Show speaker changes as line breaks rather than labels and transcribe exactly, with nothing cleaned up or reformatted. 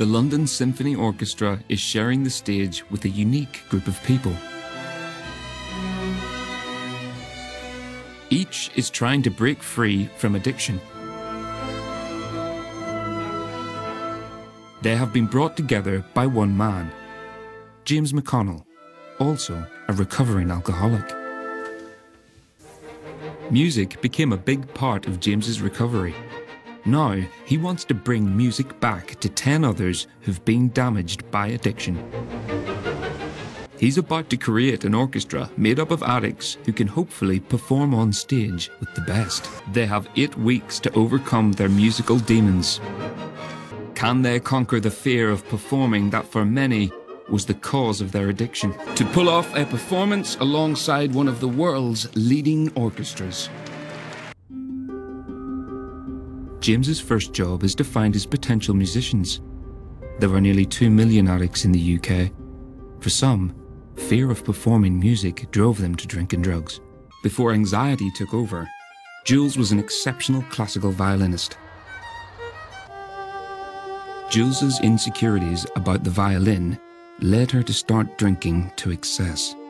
The London Symphony Orchestra is sharing the stage with a unique group of people. Each is trying to break free from addiction. They have been brought together by one man, James McConnell, also a recovering alcoholic. Music became a big part of James's recovery. Now, he wants to bring music back to ten others who've been damaged by addiction. He's about to create an orchestra made up of addicts who can hopefully perform on stage with the best. They have eight weeks to overcome their musical demons. Can they conquer the fear of performing that for many was the cause of their addiction?
To pull off a performance alongside one of the world's leading orchestras.
James's first job is to find his potential musicians. There are nearly two million addicts in the U K. For some, fear of performing music drove them to drink and drugs. Before anxiety took over, Jules was an exceptional classical violinist. Jules's insecurities about the violin led her to start drinking to excess.